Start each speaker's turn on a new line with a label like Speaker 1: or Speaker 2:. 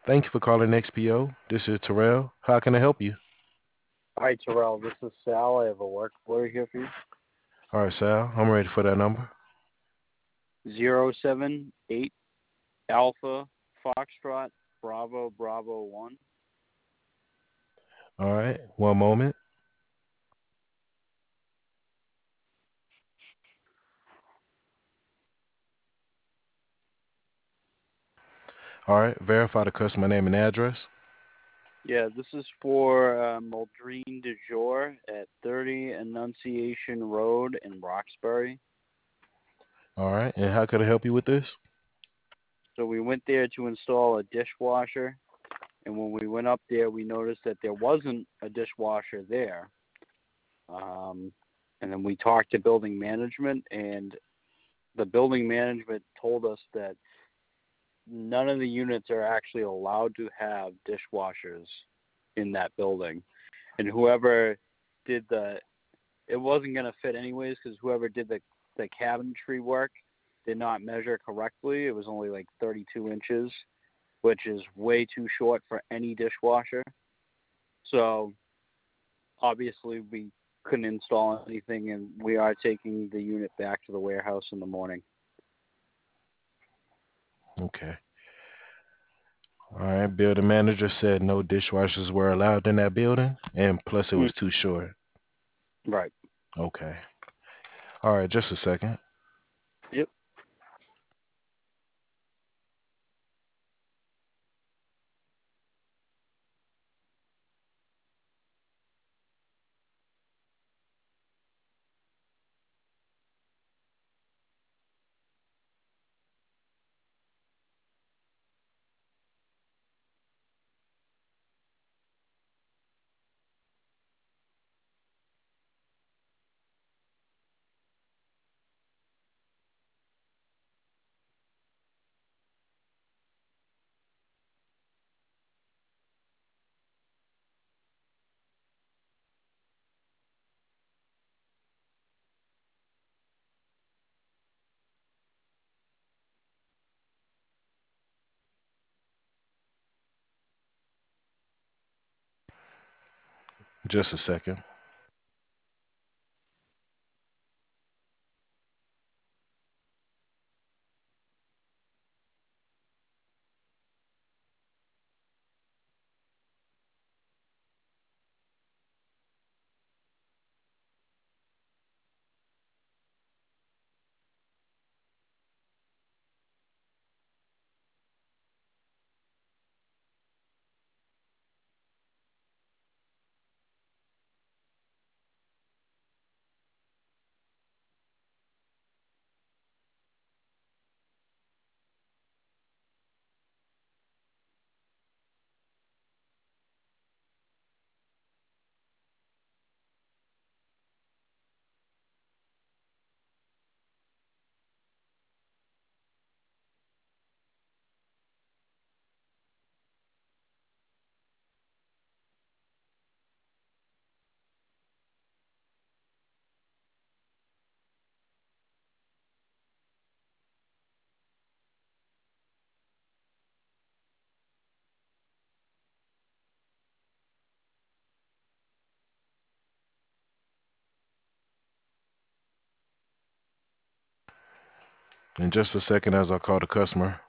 Speaker 1: Thank you for calling XPO. This is Terrell. How can I help you?
Speaker 2: Hi, Terrell. This is Sal. I have a work order here for you.
Speaker 1: All right, Sal. I'm ready for that number.
Speaker 2: 078 Alpha Foxtrot Bravo Bravo 1.
Speaker 1: All right. One moment. All right. Verify the customer name and address.
Speaker 2: Yeah, this is for Muldrine de Jour at 30 Annunciation Road in Roxbury.
Speaker 1: All right. And how could I help you with this?
Speaker 2: So we went there to install a dishwasher, and when we went up there, we noticed that there wasn't a dishwasher there. Um, and then we talked to building management, and the building management told us that none of the units are actually allowed to have dishwashers in that building. And whoever did it wasn't going to fit anyways because whoever did the cabinetry work did not measure correctly. It was only like 32 inches, which is way too short for any dishwasher. So obviously we couldn't install anything, and we are taking the unit back to the warehouse in the morning.
Speaker 1: Okay. All right. Building manager said no dishwashers were allowed in that building, and plus it
Speaker 2: Mm,
Speaker 1: was too short.
Speaker 2: right.
Speaker 1: Okay. All right. Just a second.
Speaker 2: Yep.
Speaker 1: Just a second. In just a second, as I call the customer.